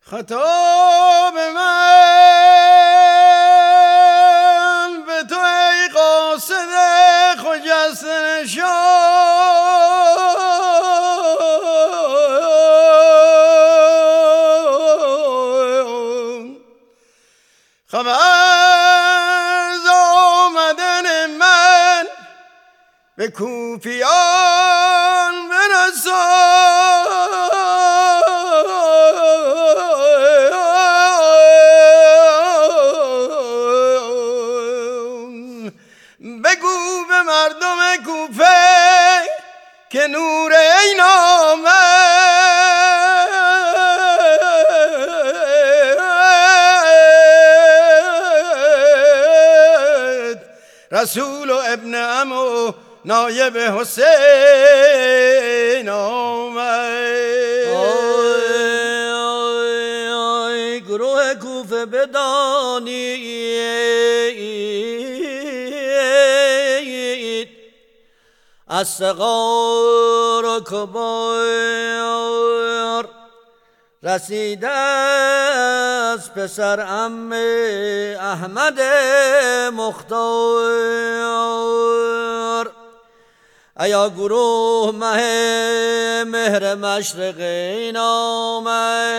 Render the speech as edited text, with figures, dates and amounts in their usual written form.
خطاب من به تو ای قاصد خجسته نشان، خبر از آمدن من به کوفیان برسان. بگو به مردم کوفه که نور عین آمد، رسول و ابن عم و نایب حسین آمد. آی گروه کوفه بدانید از صغار و کبار رسیده از پسر عم احمد مختار. ایا گروه مه مهر مشرقین آمد،